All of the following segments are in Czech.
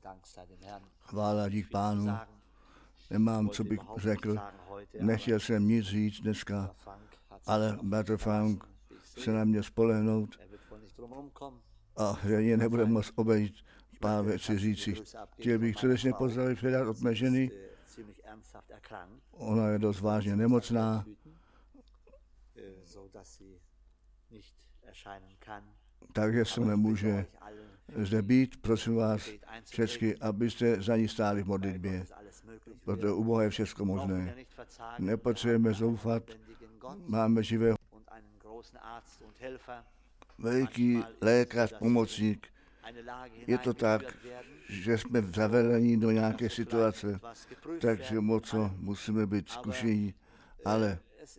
Chvála dík Pánu. Nemám, co bych řekl. Nechtěl jsem nic říct dneska, ale bratr Frank se na mě spolehnout a že nebude moct obejít pár věcí říci. Chtěl bych srdečně pozdravit předat od mé ženy. Ona je dost vážně nemocná, takže se nemůže zde být. Prosím vás všechny, abyste za ní stáli v modlitbě, protože u Boha je všechno možné. Nepotřebujeme zoufat, máme živého veliký lékař, pomocník. Je to tak, že jsme zavedeni do nějaké situace, takže moc musíme být zkušení, ale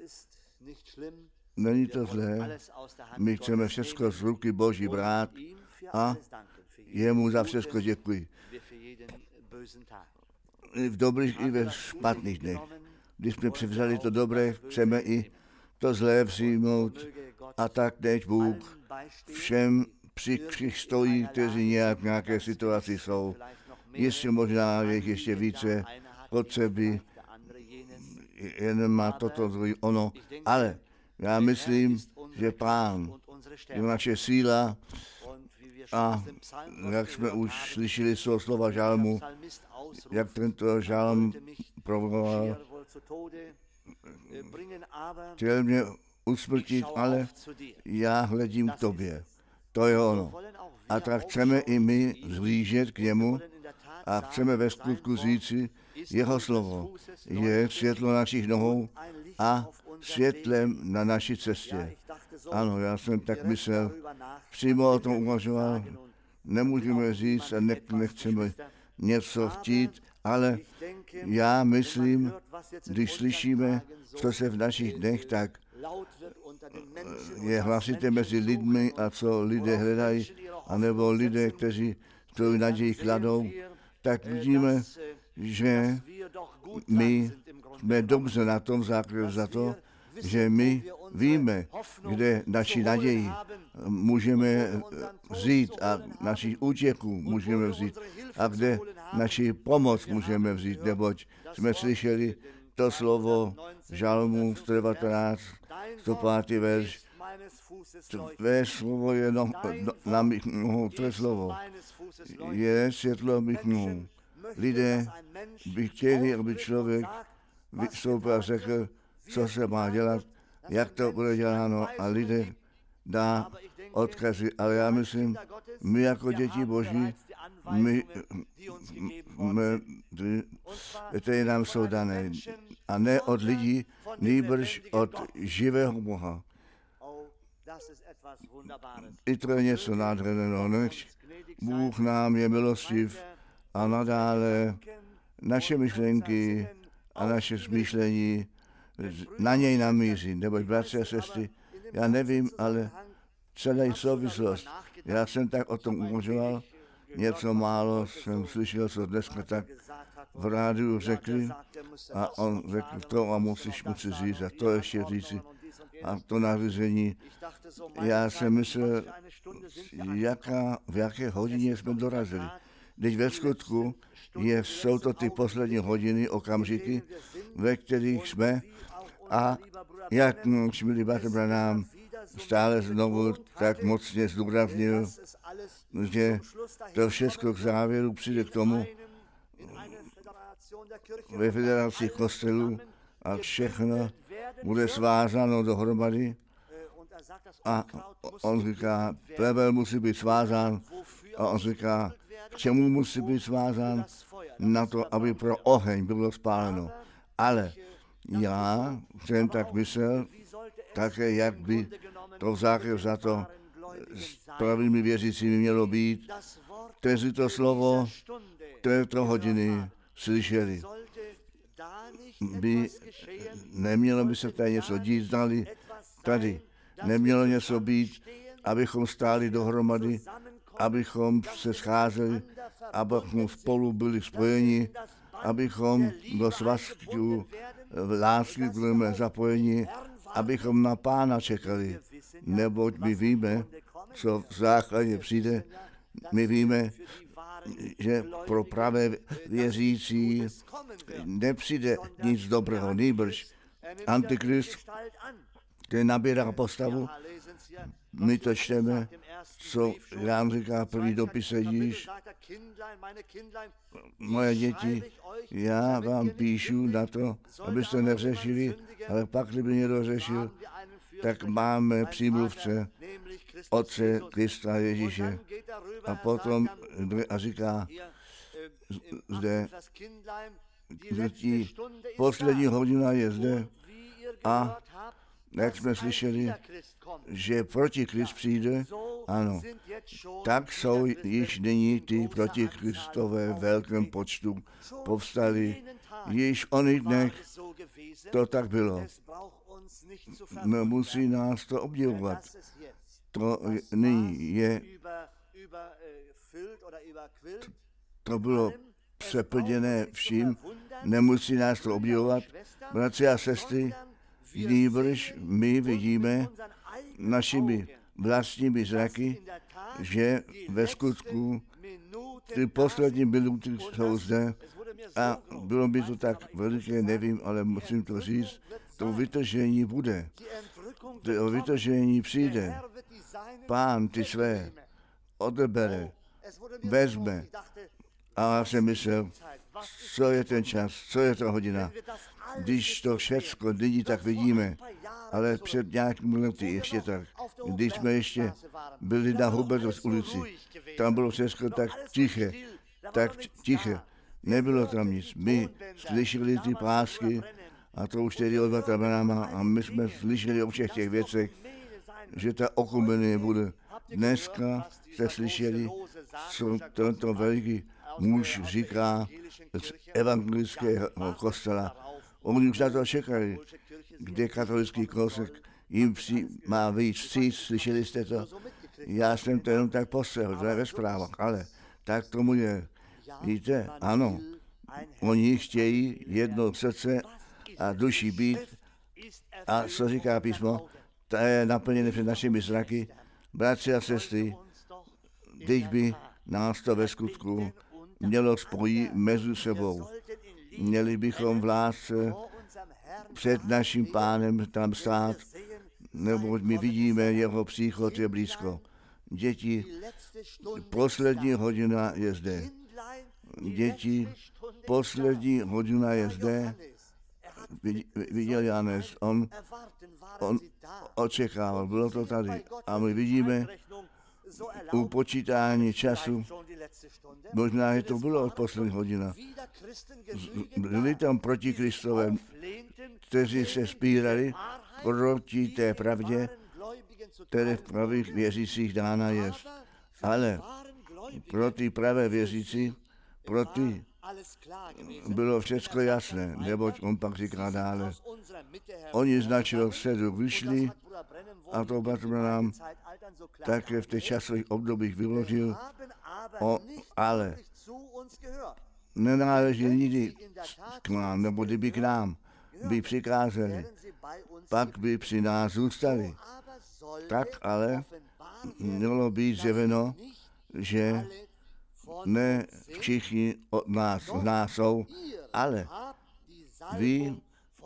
není to zlé. My chceme všechno z ruky Boží brát a jemu za všechno děkuji. I v dobrých, i ve špatných dnech. Když jsme převzali to dobré, chceme i to zlé přijmout. A tak teď Bůh všem stojí, kteří nějak v nějaké situaci jsou. Ještě možná je jich ještě více potřeby, jen má toto, ono. Ale já myslím, že Pán je naše síla a jak jsme už slyšeli z toho slova žalmu, jak tento žalm provolal, chtěl mě usmrtit, ale já hledím k tobě. To je ono. A tak chceme i my zblížit k němu a chceme ve skutku říci, jeho slovo je světlo našich nohou a světlem na naší cestě. Ano, já jsem tak myslel, přímo o tom uvažoval, nemůžeme říct a nechceme něco chtít, ale já myslím, když slyšíme, co se v našich dnech tak je hlasité mezi lidmi a co lidé hledají, anebo lidé, kteří tu naději kladou, tak vidíme, že my jsme dobře na tom základě za to, že my víme, kde naši naději můžeme vzít a naši útěku můžeme vzít a kde naši pomoc můžeme vzít, neboť jsme slyšeli to slovo žalmu 119, 105. verš. Tvé slovo je na mých nohou, tvé slovo je světlo mých nohou. Lidé by chtěli, aby člověk vystoupil a řekl, co se má dělat, jak to bude děláno a lidé dá odkazy. Ale já myslím, my jako děti Boží, které nám jsou dané. A ne od lidí, nýbrž od živého Boha. I to je něco nádherného, než Bůh nám je milostiv a nadále naše myšlenky a naše smýšlení na něj namíří. Neboť bratři a sestry, já nevím, ale celá souvislost. Já jsem tak o tom uvažoval, něco málo jsem slyšel, co dneska tak v rádiu řekli a on řekl to a musí říct a to ještě říci a to nařízení. Já jsem myslel, v jaké hodině jsme dorazili. Teď ve skutku jsou to ty poslední hodiny, okamžiky, ve kterých jsme a jak milý bratr Branham stále znovu tak mocně zdůraznil, že to všechno k závěru přijde k tomu ve federaci kostelů a všechno bude svázáno dohromady a on říká, plevel musí být svázán a on říká, k čemu musí být svázán? Na to, aby pro oheň bylo spáleno. Ale já jsem tak myslel, také jak by to v základu za to s pravými věřícími mělo být, kteří to slovo této hodiny slyšeli. Nemělo by se tady něco dít, tady nemělo něco být, abychom stáli dohromady, abychom se scházeli, abychom spolu byli spojeni, abychom do svazku lásky budeme zapojeni, abychom na Pána čekali, neboť my víme, co v základě přijde, my víme, že pro pravé věřící nepřijde nic dobrého, nýbrž Antikrist, který nabírá postavu. My to čteme, co Ján říká první dopise již. Moje děti, já vám píšu na to, abyste neřešili, ale pak, kdyby někdo řešil, tak máme přímluvce Otce Krista Ježíše. A potom a říká zde, poslední hodina je zde a jak jsme slyšeli, že protikrist přijde, ano, tak jsou již nyní ty protikristové v velkém počtu povstali. Již o dnech to tak bylo. Nemusí nás to obdivovat. To nyní je, to bylo přeplněné vším, nemusí nás to obdivovat. Bratři a sestry, nýbrž my vidíme našimi vlastními zraky, že ve skutku ty poslední minuty jsou zde a bylo by to tak veliké, nevím, ale musím to říct, to vytržení bude. To vytržení přijde. Pán ty své odebere, vezme. A já jsem myslel, co je ten čas, co je ta hodina, když to všecko nyní tak vidíme, ale před nějakými lety ještě tak, když jsme ještě byli na Hubertovské ulici, tam bylo všechno tak tiché, nebylo tam nic. My slyšeli ty pásky a to už tedy od Branhama a my jsme slyšeli o všech těch věcech, že ta okumenie bude. Dneska jste slyšeli, co tento veliký muž říká z evangelického kostela. Oni už na to čekali, kde katolický kostek jim má víc vstříc, slyšeli jste to? Já jsem to jenom tak postřehl, to je ve zprávách, ale tak tomu je. Víte, ano, oni chtějí jedno srdce a duši být a co říká písmo, to je naplněné před našimi zraky. Bratři a sestry, teď by nás to ve skutku mělo spojit mezi sebou. Měli bychom v lásce před naším Pánem tam stát, neboť my vidíme, jeho příchod je blízko. Děti, poslední hodina je zde. Děti, poslední hodina je zde. Viděl Janes, on očekával, bylo to tady. A my vidíme u počítání času, možná je to bylo od poslední hodina. Byli tam proti Kristové, kteří se spírali proti té pravdě, které v pravých věřících dána je. Ale pro ty pravé věřící, pro ty bylo všechno jasné, neboť on pak říká dále. Oni z našeho středu vyšli a to bratr nám také v těch časových obdobích vyložil, ale nenáleží nikdy k nám, nebo kdyby k nám by přikázali, pak by při nás zůstali. Tak ale mělo být zjeveno, že ne všichni od nás jsou, ale vy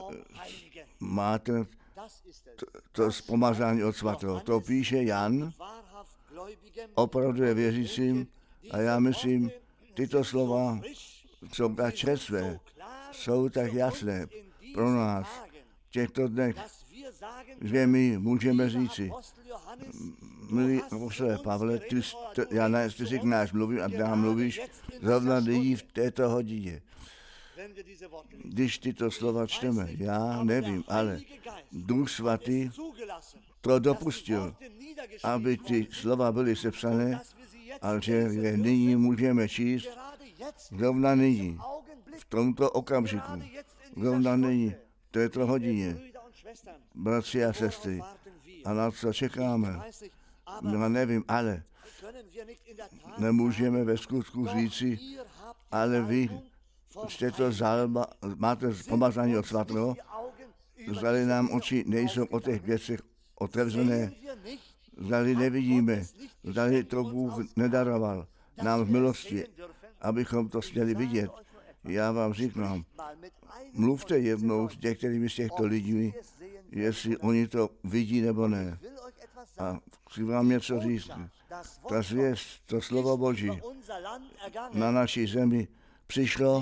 máte to pomazání od svatého. To píše Jan, opravdu je věřícím a já myslím, tyto slova jsou tak čerstvé, jsou tak jasné pro nás v těchto dnech, že my můžeme říci, milí apostole Pavle, ty jsi k nás mluví a nám mluvíš zrovna lidí v této hodině. Když tyto slova čteme, já nevím, ale Duch Svatý to dopustil, aby ty slova byly sepsané, ale že je nyní můžeme číst zrovna nyní, v tomto okamžiku, zrovna nyní, v této hodině. Bratři a sestry, a na co čekáme? Já nevím, ale nemůžeme ve skutku říci, ale vy jste to máte pomazání od svatého, zdali nám oči nejsou o těch věcech otevřené, zdali nevidíme, zdali to Bůh nedaroval. nám v milosti, abychom to směli vidět. Já vám říkám, mluvte jednou s některými z těchto lidí, jestli oni to vidí nebo ne. A chci vám něco říct. Ta zvěst, to slovo Boží na naší zemi přišlo,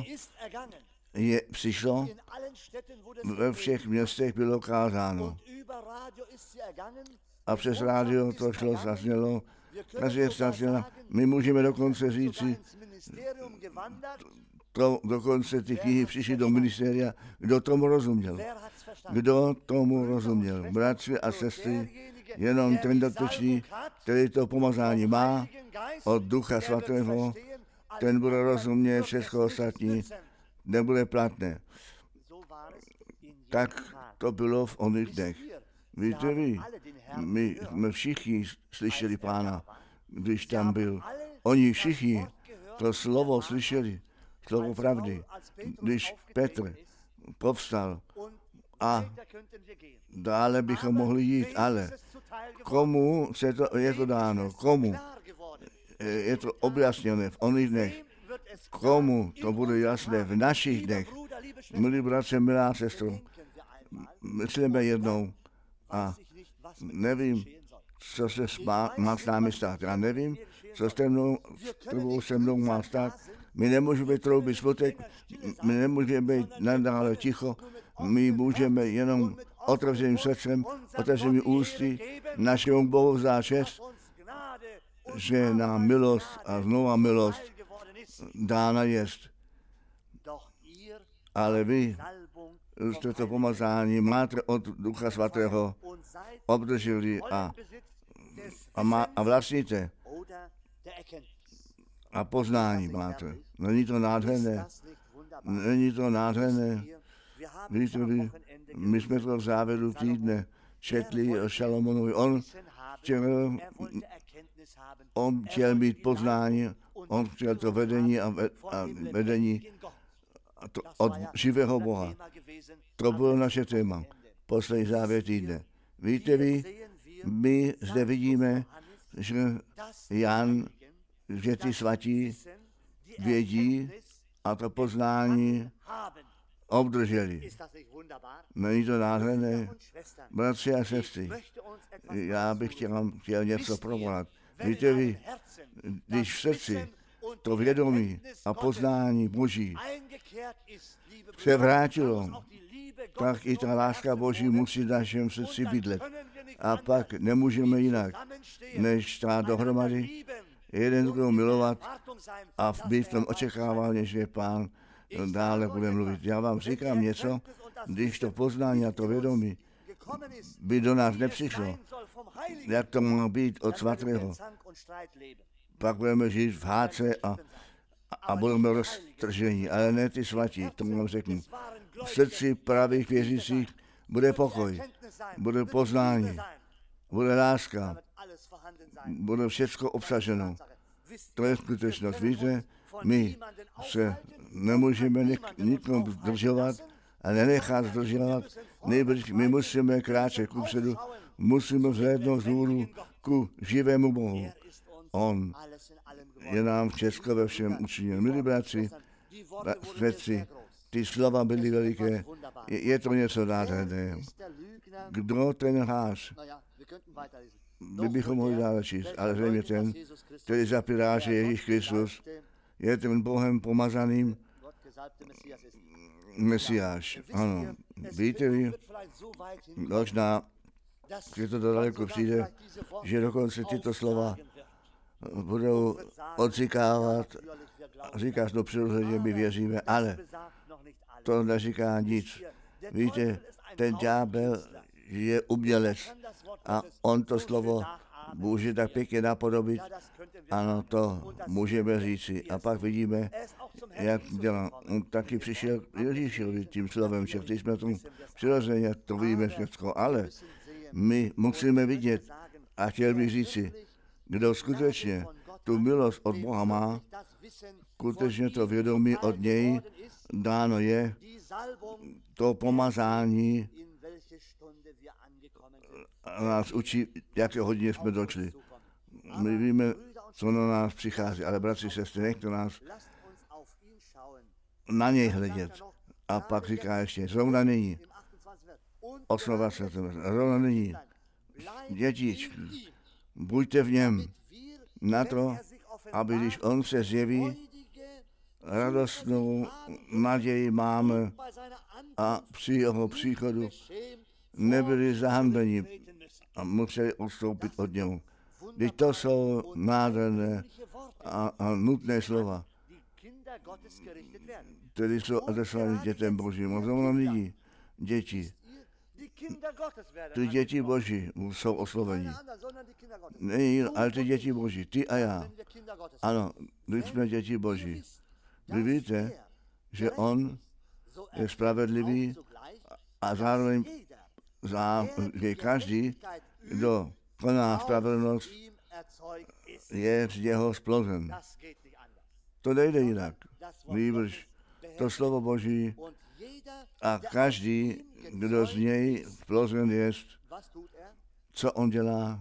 ve všech městech bylo kázáno. A přes rádio to šlo, zaznělo, ta zvěst zazněla. My můžeme dokonce říci, to dokonce ty knihy přišly do ministéria, kdo tomu rozuměl. Kdo tomu rozuměl? Bratři a sestry, jenom ten dotyčný, který to pomazání má od Ducha Svatého, ten bude rozumět, všechno ostatní nebude platné. Tak to bylo v oných dnech. Víte vy, my jsme všichni slyšeli Pána, když tam byl. Oni všichni to slovo slyšeli, slovo pravdy, když Petr povstal a dále bychom mohli jít, ale komu je to dáno, komu je to objasněné v oných dnech, komu to bude jasné v našich dnech. Milí bratře, milá sestro, myslíme jednou a nevím, co se má s námi stát. Já nevím, co se mnou má stát. My nemůžeme troubit smutek, my nemůžeme být nadále ticho, my můžeme jenom otevřeným srdcem, otevřenými ústy našemu Bohu záčest, že nám milost a znova milost dána jest. Ale vy jste to pomazání máte od Ducha Svatého obdrželi a vlastníte a poznání máte. Není to nádherné? Není to nádherné? Víte vy, my jsme to v závěru týdne četli o Šalomonovi. On chtěl mít poznání, on chtěl to vedení a vedení od živého Boha. To bylo naše téma. Poslední závěr týdne. Víte vy, my zde vidíme, že Jan, že ty svatí vědí a to poznání obdrželi. Není to nádherné? Bratři a sestry, já bych chtěl něco provolat. Víte vy, když v srdci to vědomí a poznání Boží se vrátilo, tak i ta láska Boží musí v našem srdci bydlet. A pak nemůžeme jinak, než stát dohromady, jeden druhého milovat a být v tom očekávání, že Pán dále bude mluvit. Já vám říkám něco, když to poznání a to vědomí by do nás nepřišlo, jak to má být od svatého. Pak budeme žít v hádce a budeme roztržení, ale ne ty svatí, to vám řeknu. V srdci pravých věřících bude pokoj, bude poznání, bude láska, bude všechno obsaženo. To je skutečnost. Víte, my se nemůžeme nikomu zdržovat a nenechat zdržovat. Nejbrž my musíme kráčet kupředu, musíme vzhlédnout vzhůru ku živému Bohu. On je nám všechno ve všem učiněn. Milí bratři, sestry, ty slova byly veliké, je to něco nádherného. Kdo ten lhář? My bychom mohli dále číst, ale zřejmě ten, který zapírá, že Ježíš Kristus je ten Bohem pomazaným Mesiáš. Ano, víte vy, možná, že to daleko přijde, že dokonce tyto slova budou odříkávat. Říkáš, no přirozeně my věříme, ale to neříká nic. Víte, ten ďábel je umělec a on to slovo může tak pěkně napodobit. Ano, to můžeme říci. A pak vidíme, jak dělá. On taky přišel Ježíšovi tím slovem, že když jsme tomu přirozeně, to víme všechno, ale my musíme vidět a chtěl bych říci, kdo skutečně tu milost od Boha má, skutečně to vědomí od něj dáno je, to pomazání nás učí, jaké hodině jsme došli. My víme, co na nás přichází. Ale bratři, sestry, nechte nás na něj hledět. A pak říká ještě, zrovna nyní, 28. zrovna nyní, dětičky, buďte v něm, na to, aby když on se zjeví, radostnou naději máme a při jeho příchodu nebyli zahanbeni a museli odstoupit od němu. Když to jsou nádherné a nutné slova, tedy jsou adresovány dětem Božím. Zrovna nyní děti. Ty děti Boží jsou osloveni. Ne, ale ty děti Boží, ty a já. Ano, my jsme děti Boží. Vy víte, že on je spravedlivý a zároveň že každý, kdo koná spravedlnost, je z něho splozen. To nejde jinak. Nýbrž to slovo Boží a každý, kdo z něj splozen je, co on dělá?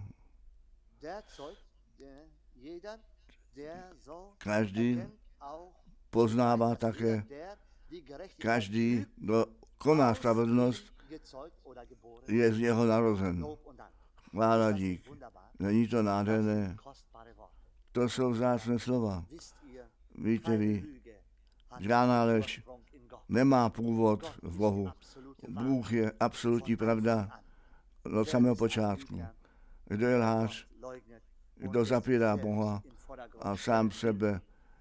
Každý poznává také, každý, kdo koná spravedlnost, je z něho narozen. Chvála dík. Není to nádherné? To jsou vzácné slova. Víte vy, žádná lež nemá původ v Bohu. Bůh je absolutní pravda od samého počátku. Kdo je lhář, kdo zapírá Boha a sám sebe,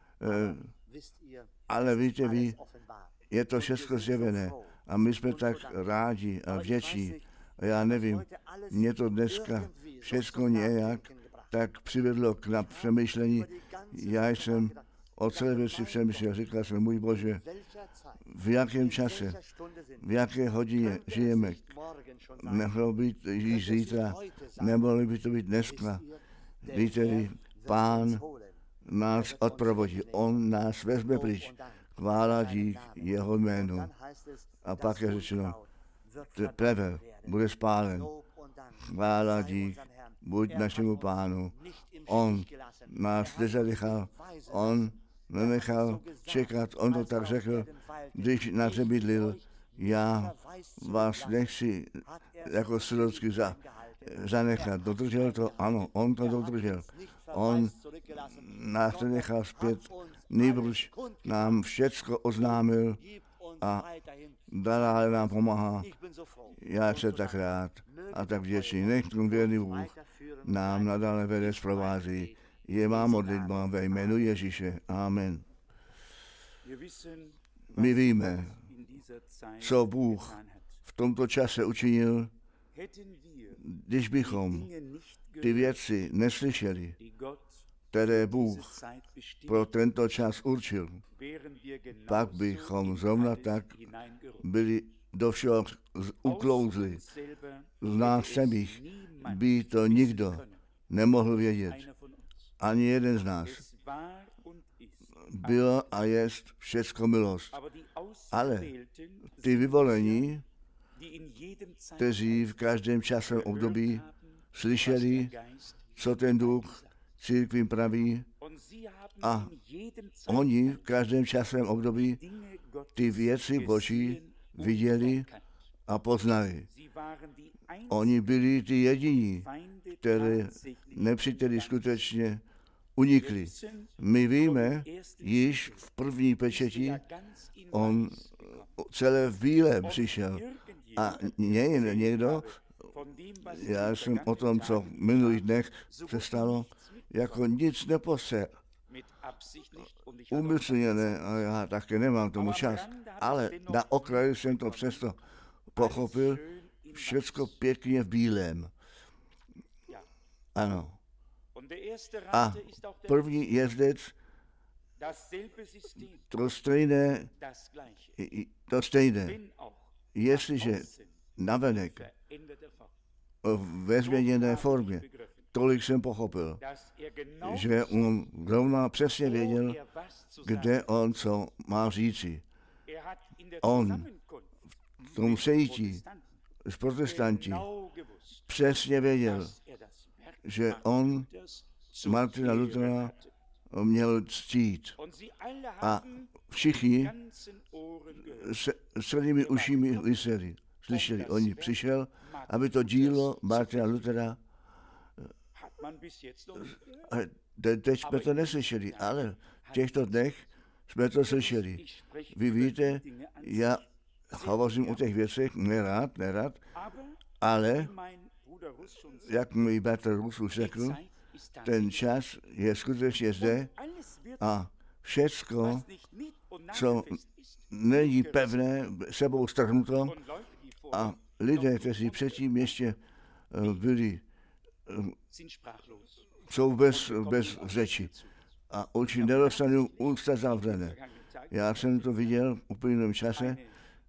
ale víte vy, je to všechno zjevené a my jsme tak rádi a vděční. A já nevím, mě to dneska všechno nějak tak přivedlo k přemýšlení. Já jsem o celé věci přemýšlel, říkal jsem, můj Bože, v jakém čase, v jaké hodině žijeme. Mohlo být již zítra, nemohlo by to být dneska. Víte vy, Pán nás odprovodí, on nás vezme pryč. Chvála dík jeho jménu. A pak je řečeno, plevel bude spálen. Chvála dík, buď našemu Pánu. On nás nezanechal, on nenechal čekat, on to tak řekl, když na zemi bydlil, já vás nechci jako sirotsky zanechat. Dodržel to? Ano, on to dodržel. On nás nenechal zpět, nýbrž nám všecko oznámil a dále nám pomáhá. Já jsem tak rád a tak vděčný. Nech ten věrný Bůh nám nadále vede, zprovází. Je má modlitba ve jménu Ježíše. Amen. My víme, co Bůh v tomto čase učinil, když bychom ty věci neslyšeli, které Bůh pro tento čas určil, pak bychom zrovna tak byli do všeho uklouzli. Z nás samých by to nikdo nemohl vědět. Ani jeden z nás. Bylo a jest všecko milost. Ale ty vyvolení, kteří v každém časovém období slyšeli, co ten duch církvím praví, a oni v každém časovém období ty věci Boží viděli a poznali. Oni byli ty jediní, které nepříteli skutečně unikli. My víme, již v první pečeti on celé v bílém přišel. A někdo, já jsem o tom, co v minulých dnech se stalo, jako nic nepose. Umyslně ne, a já také nemám tomu čas. Ale na okraji jsem to přesto pochopil, všecko pěkně v bílém. Ano. A první jezdec, to stejné, jestliže navenek ve změněné formě, tolik jsem pochopil, že on zrovna přesně věděl, kde on co má říci. On v tom sejítí s protestanti přesně věděl, že on Martina Luthera měl ctít. A všichni se celými ušími slyšeli. Oni přišel, aby to dílo Martina Luthera, teď jsme to neslyšeli, ale v těchto dnech jsme to slyšeli. Vy víte, já hovořím o těch věcech nerad, ale jak můj bratr Rus už řekl, ten čas je skutečně zde a všecko, co není pevné, sebou strhnuto a lidé, kteří předtím ještě byli, jsou bez řeči a oči nedostanou, ústa zavřené. Já jsem to viděl v uplynulém čase.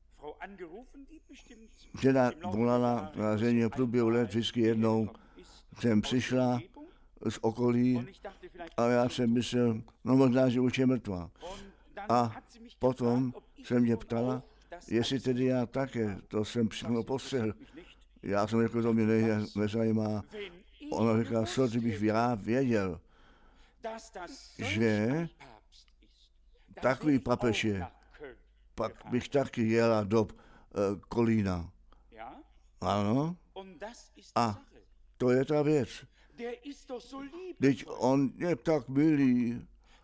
Žena volala na zemi v průběhu let vždycky jednou, jsem přišla z okolí a já jsem myslel, no možná, že už je mrtvá. A potom se mě ptala, jestli tedy já také, to jsem všechno postřehl. Já jsem řekl, to mě nezajímá. Ona říká, co kdybych já věděl, že takový papež je, pak bych taky jela do Kolína. Ano. A to je ta věc. Teď on je tak milý.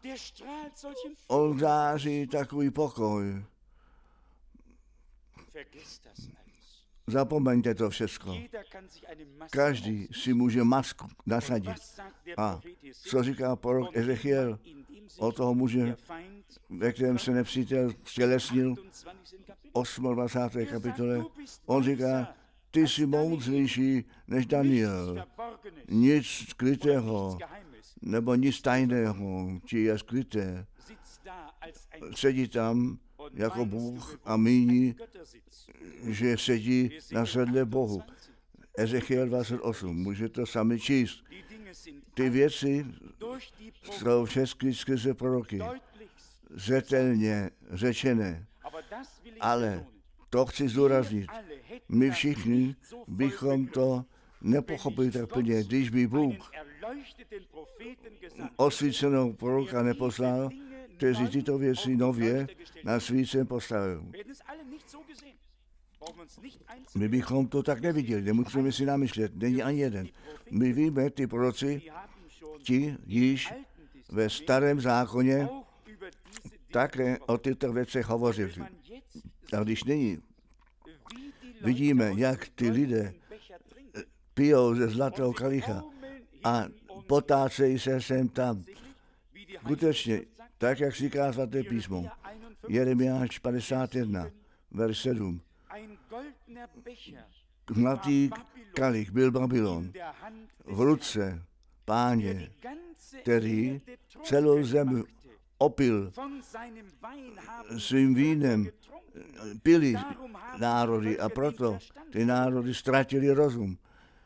On září takový pokoj. Zapomeňte to všechno. Každý si může masku nasadit. A co říká prorok Ezechiel o toho muže, ve kterém se nepřítel stělesnil, 28. kapitole, on říká, ty jsi moudřejší než Daniel. Nic skrytého, nebo nic tajného, či je skryté. Sedí tam jako Bůh a míní, že sedí na sedle Bohu. Ezechiel 28, můžete to sami číst. Ty věci jsou všechny skrze proroky, zřetelně řečené, ale to chci zdůraznit. My všichni bychom to nepochopili tak plně, když by Bůh osvícenou proroka neposlal, kteří tyto věci nově na svícen postavil. My bychom to tak neviděli, nemusíme si namyslet, není ani jeden. My víme, ty proroci, ti již ve starém zákoně také o těchto věcech hovořili. A když nyní vidíme, jak ty lidé pijou ze zlatého kalicha a potácejí se sem tam, skutečně, tak jak říká svaté písmo, Jeremiáš 51, verš 7. Zlatý kalich byl Babylon v ruce Páně, který celou zemi opil svým vínem, pili národy a proto ty národy ztratili rozum.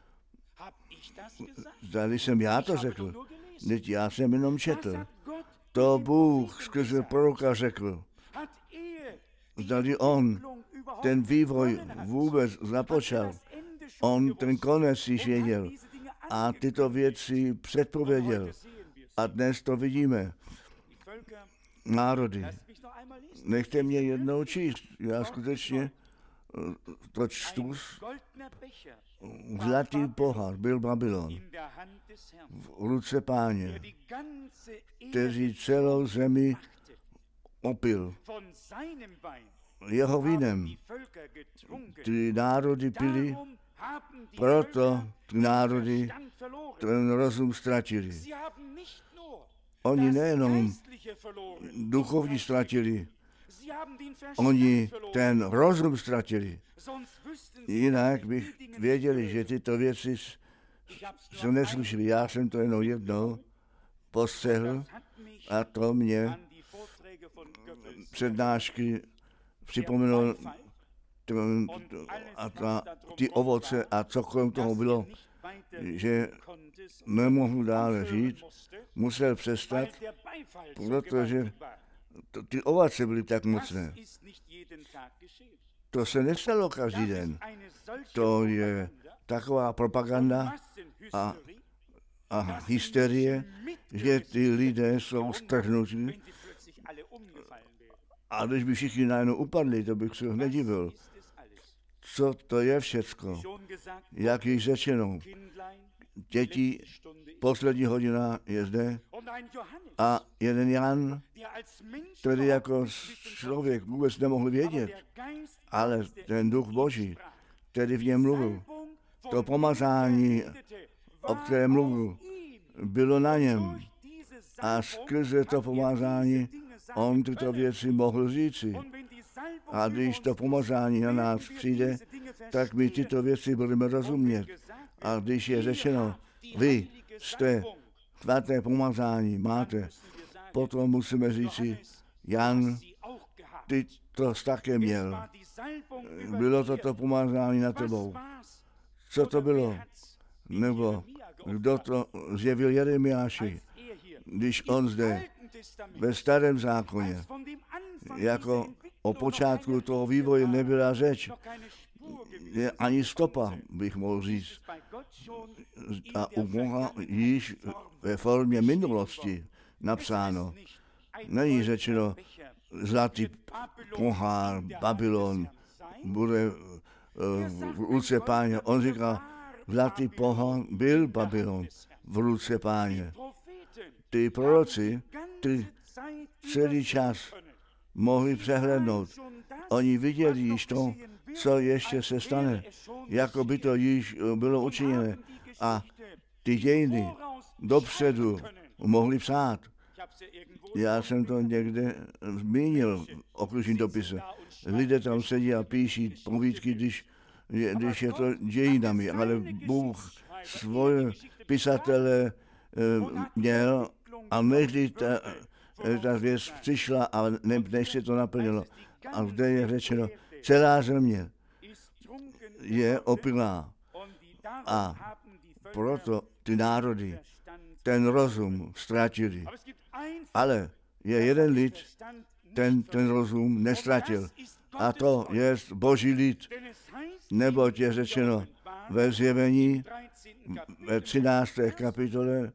Zdali jsem já to řekl, teď já jsem jenom četl. To Bůh skrze proroka řekl. Zdali on ten vývoj vůbec započal. On ten konec již věděl a tyto věci předpověděl. A dnes to vidíme. Národy. Nechte mě jednou číst. Já skutečně to čtu. Zlatý pohár byl Babylon v ruce Páně, který celou zemi opil jeho vínem. Ty národy pili, proto ty národy ten rozum ztratili. Oni nejenom duchovní ztratili, oni ten rozum ztratili. Jinak bych věděli, že tyto věci se neslyšeli. Já jsem to jenom jednou postřehl a to mě přednášky připomenulo a ty ovoce a co kolem toho bylo, že nemohl dále žít, musel přestat, protože ty ovoce byly tak mocné. To se nestalo každý den. To je taková propaganda a a hysterie, že ty lidé jsou strhnutí. A když by všichni najednou upadli, to bych se nedivil. Co to je všecko? Jak již řečeno, děti, poslední hodina je zde a jeden Jan, který jako člověk vůbec nemohl vědět, ale ten duch Boží, který v něm mluvil, to pomazání, o kterém mluvil, bylo na něm. A skrze to pomazání on tyto věci mohl říci. A když to pomazání na nás přijde, tak my tyto věci budeme rozumět. A když je řečeno, vy jste svaté pomazání, máte, potom musíme říci, Jan, ty to také měl. Bylo to pomazání na tebou. Co to bylo? Nebo kdo to zjevil Jeremiáši, když on zde ve Starém zákoně, jako o počátku toho vývoje nebyla řeč, ani stopa, bych mohl říct. A u Boha již ve formě minulosti napsáno. Není řečeno, zlatý pohár, Babylon, bude v ruce Páně. On říká, zlatý pohár byl Babylon v ruce Páně. Ty proroci, ty celý čas mohli přehlédnout. Oni viděli již to, co ještě se stane, jako by to již bylo učiněné. A ty dějiny dopředu mohli psát. Já jsem to někde zmínil v okružním dopise. Lidé tam sedí a píší povídky, když je to dějinami, ale Bůh svoje pisatele měl a než ta věc přišla a než se to naplnilo. A zde je řečeno, celá země je opilá. A proto ty národy ten rozum ztratili. Ale je jeden lid, ten rozum nestratil. A to je Boží lid. Neboť je řečeno ve Zjevení, ve 13. kapitole,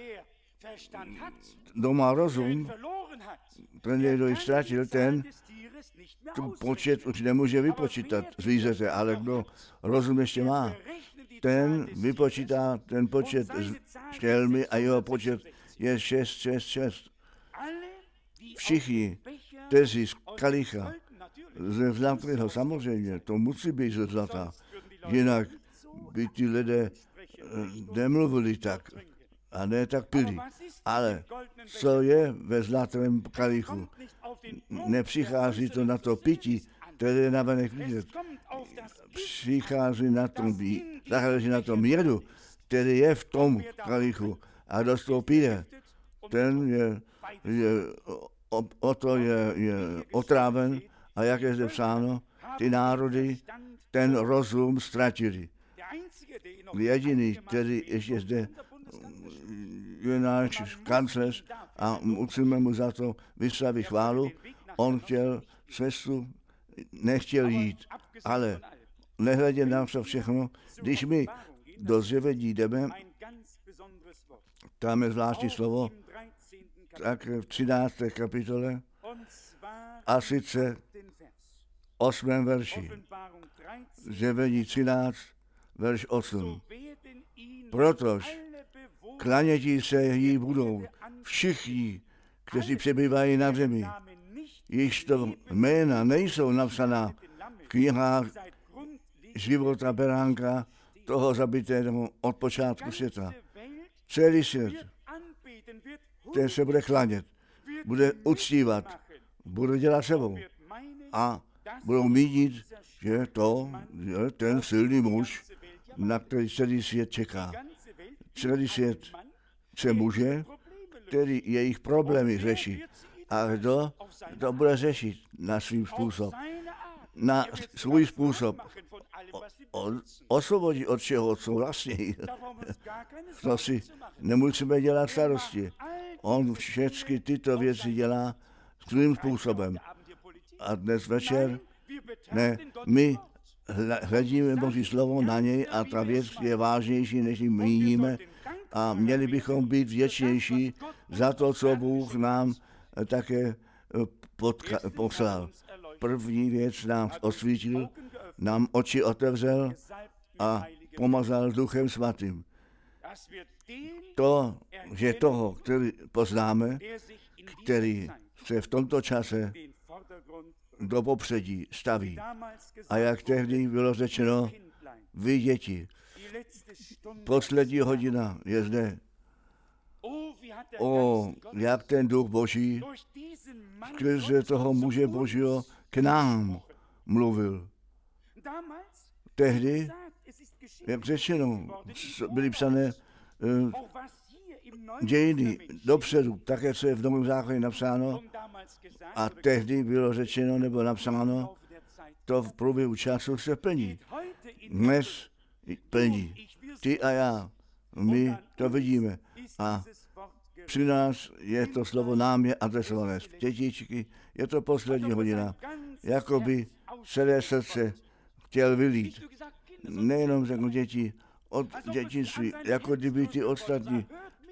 kdo má rozum, ten kdo ji ztratil, ten tu počet už nemůže vypočítat zvířete, ale kdo rozum ještě má, ten vypočítá ten počet šelmy a jeho počet je 666. Všichni, kteří z kalicha, ze zlatého, samozřejmě, to musí být ze zlata, jinak by ti lidé nemluvili tak a ne tak pili. Ale co je ve zlatém kalichu? Nepřichází to na to pití, které je navenek vidět. Přichází na tom, záleží na tom jedu, který je v tom kalichu a kdo z toho pije, ten je otráven a jak je zde psáno, ty národy ten rozum ztratili. Jediný, který ještě zde je náš kancléř a musíme mu za to vyslavit chválu, on chtěl cestu, nechtěl jít, ale nehledě na to všechno, když my do zjevení jdeme, tam je zvláštní slovo, tak v 13. kapitole a sice 8. verši. Zjevení 13, verš 8. Protož klaněti se jí budou všichni, kteří přebývají na zemi. Již to jména nejsou napsaná v knihách života beránka, toho zabitého od počátku světa. Celý svět, ten se bude klanět, bude uctívat, bude dělat sebou a budou mít, že to je ten silný muž, na který celý svět čeká. Celý svět chce muže, který jejich problémy řeší. A kdo to bude řešit na svůj způsob? Na svůj způsob. Osvobodí od čeho, co vlastně. To si nemusíme dělat starosti. On všechny tyto věci dělá svým způsobem. A dnes večer, my hledíme Boží slovo na něj a ta věc je vážnější, než ji míníme. a měli bychom být vděčnější za to, co Bůh nám také poslal. První věc nám osvítil, nám oči otevřel a pomazal Duchem Svatým. To, že toho, který poznáme, který se v tomto čase do popředí staví. A jak tehdy bylo řečeno, vy děti, poslední hodina je zde. Jak ten Duch Boží skrze toho muže Božího k nám mluvil. Tehdy, jak řečeno, byly psané dějiny dopředu, také co je v Novém zákoně napsáno, a tehdy bylo řečeno nebo napsáno, to v průběhu času se plní. Dnes plní. Ty a já, my to vidíme. A při nás je to slovo nám je adresované. Dětičky, je to poslední hodina. Jakoby celé srdce chtěl vylít. Nejenom řeknu děti od dětinství, jako kdyby ty ostatní.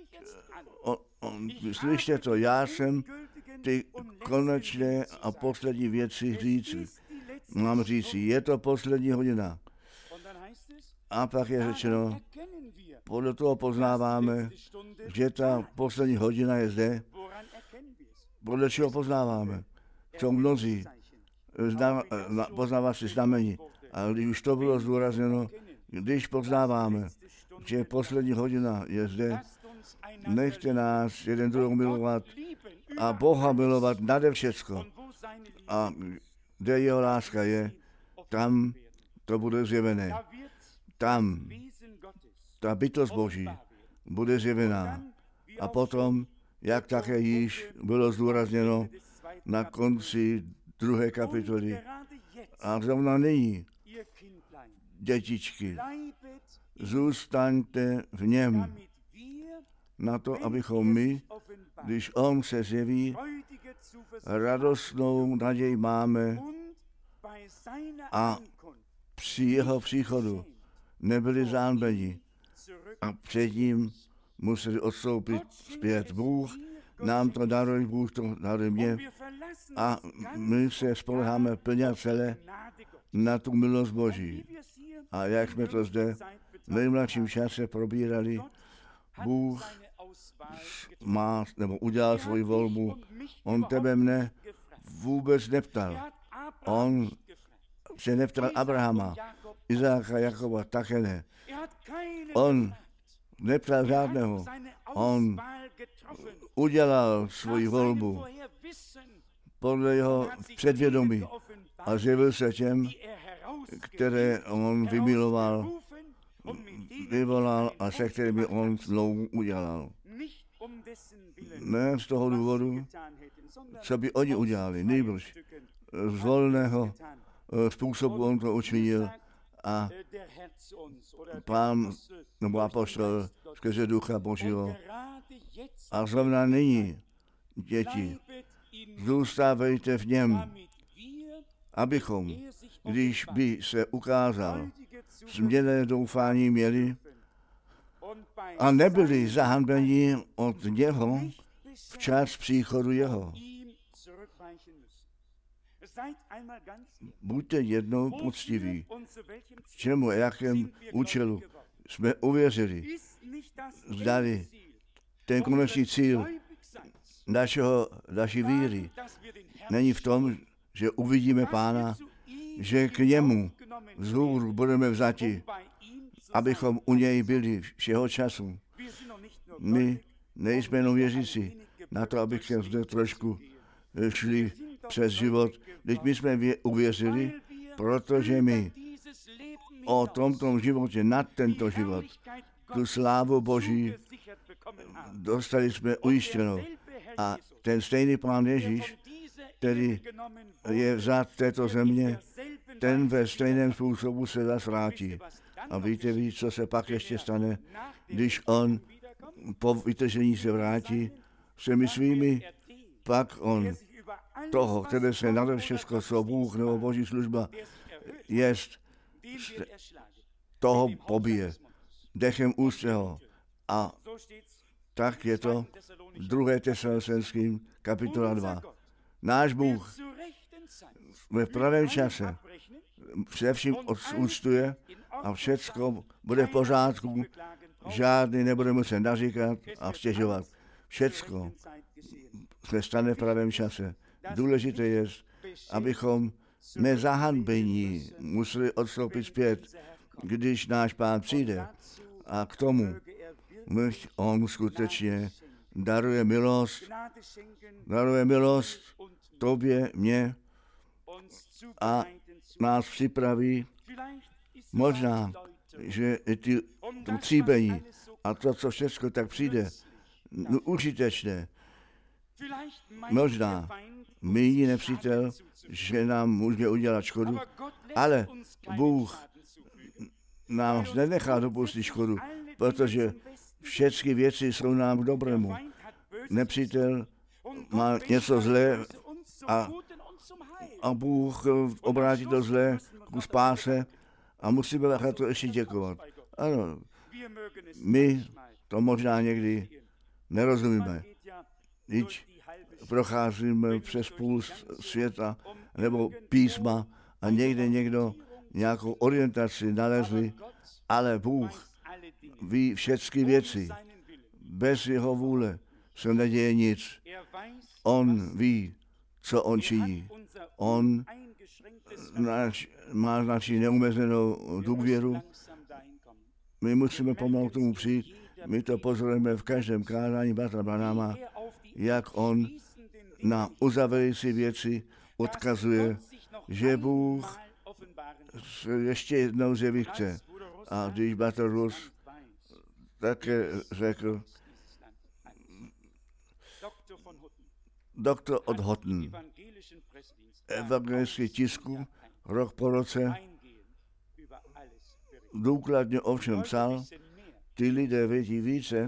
Slyšte to, já jsem ty konečné a poslední věci říci. Mám říci, je to poslední hodina. A pak je řečeno, podle toho poznáváme, že ta poslední hodina je zde. Podle čeho poznáváme? Co mnozí poznávací znamení. A když už to bylo zdůrazněno, když poznáváme, že poslední hodina je zde, nechte nás jeden druhou milovat a Boha milovat nade všecko. A kde jeho láska je, tam to bude zjevené. Tam ta bytost Boží bude zjevená. A potom, jak také již bylo zdůrazněno na konci 2. kapitoly, a zrovna nyní, dětičky, zůstaňte v něm, na to, abychom my, když on se zjeví, radostnou naději máme a při jeho příchodu nebyli zánbeni a před ním museli odstoupit zpět. Bůh nám to daruje, Bůh to daruje mě a my se spoleháme plně a celé na tu milost Boží. A jak jsme to zde v nejmladším čase probírali, Bůh má, nebo udělal svoji volbu. On tebe mne vůbec neptal. On se neptal Abrahama, Izáka, Jakoba, také ne. On neptal žádného. On udělal svoji volbu podle jeho předvědomí a zjevil se těm, které on vymiloval, vyvolal a se kterými on znovu udělal. Ne z toho důvodu, co by oni udělali, nejbrž z volného způsobu on to učinil a Pán nebo apostol skrze Ducha Božího. A zrovna nyní, děti, zůstávejte v něm, abychom, když by se ukázal, smělé doufání měli a nebyli zahanbeni od něho včas příchodu jeho. Buďte jednou poctiví. Čemu, jakém účelu jsme uvěřili, zdali ten konečný cíl naší víry není v tom, že uvidíme Pána, že k němu vzhůru budeme vzati, abychom u něj byli všeho času. My nejsme jenom věřící na to, abychom zde trošku šli přes život. Teď my jsme uvěřili, protože my o tomto životě, nad tento život, tu slávu Boží, dostali jsme ujištěno. A ten stejný Pán Ježíš, který je vzat této země, ten ve stejném způsobu se zas vrátí. A víte, co se pak ještě stane, když on po vytržení se vrátí všemi svými, pak on toho, které se nade všechno, co Bůh nebo Boží služba jest, toho pobije dechem ústřeho A tak je to 2. Tesalonickým kapitola 2. Náš Bůh ve pravém čase se vším účtuje a všecko bude v pořádku, žádný nebude muset naříkat a stěžovat. Všecko se stane v pravém čase. Důležité je, abychom nezahanbení museli odstoupit zpět, když náš Pán přijde. A k tomu on skutečně daruje milost tobě, mně a nás připraví. Možná, že to tříbení a to, co všechno tak přijde, užitečné. Možná míjí nepřítel, že nám může udělat škodu, ale Bůh nám nenechá dopustit škodu, protože všechny věci jsou nám k dobrému. Nepřítel má něco zlé a Bůh obrátí to zlé ku spáse a musíme za to ještě děkovat. Ano, my to možná někdy nerozumíme. Když procházíme přes půl světa nebo písma a někde někdo nějakou orientaci nalezli, ale Bůh ví všechny věci. Bez jeho vůle se neděje nic. On ví, co on činí. On má naši neomezenou důvěru. My musíme pomalu k tomu přijít. My to pozorujeme v každém kázání bratra Branhama, jak on na uzavějící věci odkazuje, že Bůh se ještě jednou zjevit chce. A když bratr Rus také řekl, doktor od Hotten, evangelický tisku, rok po roce, důkladně o všem psal, ty lidé vědí více,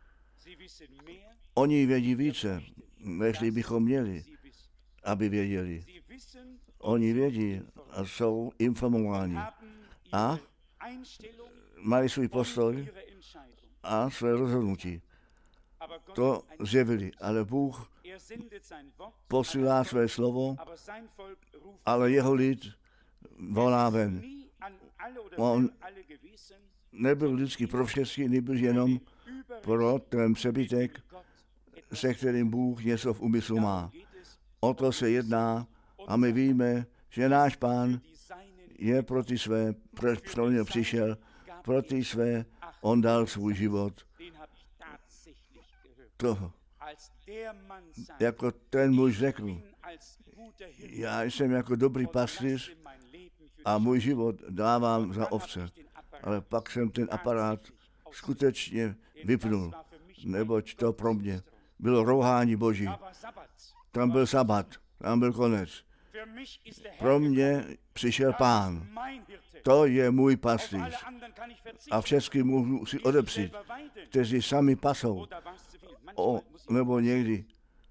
oni vědí více, než bychom měli, aby věděli. Oni vědí a jsou informováni a mají svůj postoj a své rozhodnutí. To zjevili, ale Bůh posílá své slovo, ale jeho lid volá ven. On nebyl vždycky pro všechny, nebyl jenom pro ten přebytek, se kterým Bůh něco v úmyslu má. O to se jedná a my víme, že náš Pán je pro ty své, proč přišel, pro ty své, on dal svůj život. To, jako ten muž řekl, já jsem jako dobrý pastýř a můj život dávám za ovce. Ale pak jsem ten aparát skutečně vypnul, neboť to pro mě bylo rouhání Boží. Tam byl sabat, tam byl konec. Pro mě přišel Pán. To je můj pastýř. A všechny můžu si odepřít, kteří sami pasou. Nebo někdy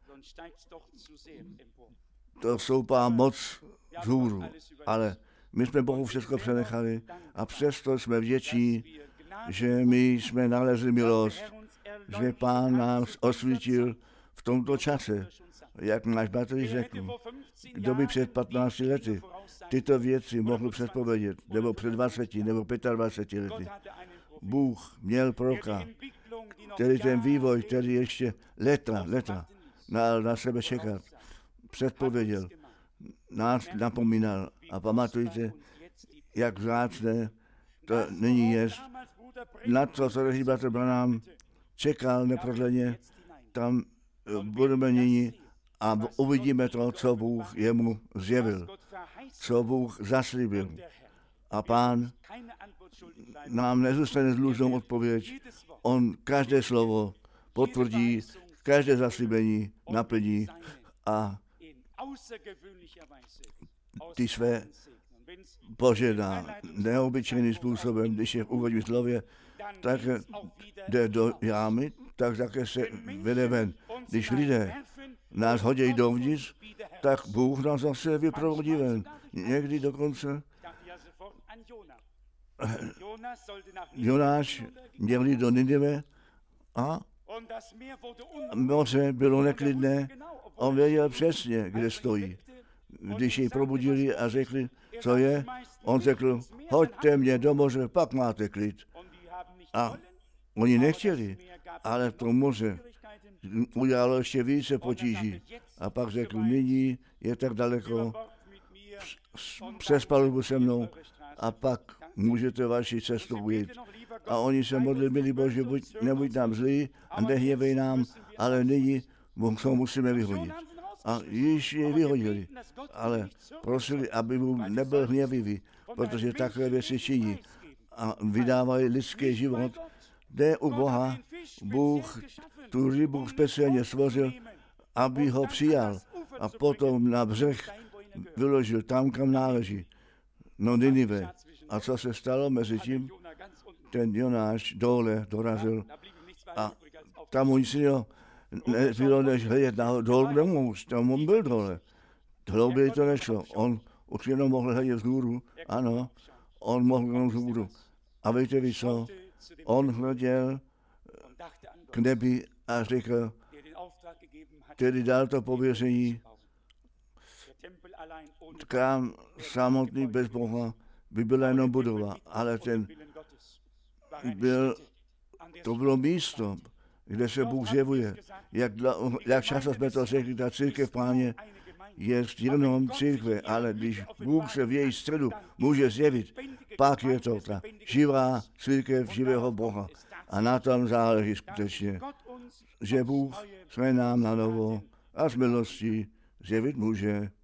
to stoupá moc vzhůru. Ale my jsme Bohu všechno přenechali a přesto jsme vděční, že my jsme nalezli milost, že Pán nás osvítil v tomto čase, jak náš bratr řekl. Kdo by před 15 lety tyto věci mohl předpovědět, nebo před 20, nebo 25 lety. Bůh měl proroka, který ten vývoj, který ještě leta na sebe čekat, předpověděl, nás napomínal. A pamatujte, jak vzácné to nyní je. Na to, co řekl bratr Branham, čekal neprodleně, tam budeme nyní a uvidíme to, co Bůh jemu zjevil, co Bůh zaslíbil. A Pán nám nezůstane dlužnou odpověď. On každé slovo potvrdí, každé zaslíbení naplní a ty své požadá neobyčejným způsobem, když je v úvodním slově, tak jde do jámy, tak také se vede ven. Když lidé nás hodí dovnitř, tak Bůh nás zase vyprovodí ven. Někdy dokonce Jonáš měl jít do Ninive A moře bylo neklidné, on věděl přesně, kde stojí. Když jej probudili a řekli, co je, on řekl, hoďte mě do moře, pak máte klid. A oni nechtěli, ale to moře udělalo ještě více potíží. A pak řekl, nyní je tak daleko, přes palubu se mnou a pak můžete vaši cestu ujít. A oni se modlili, milí Bože, nebuď nám zlý a nehněvej nám, ale nyní ho musíme vyhodit. A již jej vyhodili, ale prosili, aby mu nebyl hněvivý, protože takové věci činí a vydávají lidský život. Jde u Boha, Bůh tu rybu speciálně stvořil, aby ho přijal a potom na břeh vyložil tam, kam náleží. No Ninive. A co se stalo mezi tím? Ten Jonáš dole dorazil a tam nic jiného nebylo, než hledět dolů domů, tam on byl dole. Hlouběji to nešlo. On už jenom mohl hledět vzhůru, ano, on mohl jenom vzhůru. A víte vy co? On hleděl k nebi a řekl, který dal to pověření, krám samotný bez Boha by byla jenom budova, ale to bylo místo, kde se Bůh zjevuje. Jak často jsme to řekli, ta církev, Páně, je jenom církve, ale když Bůh se v její středu může zjevit, pak je to ta živá církev živého Boha. A na tom záleží skutečně, že Bůh se nám na novo a z milostí zjevit může.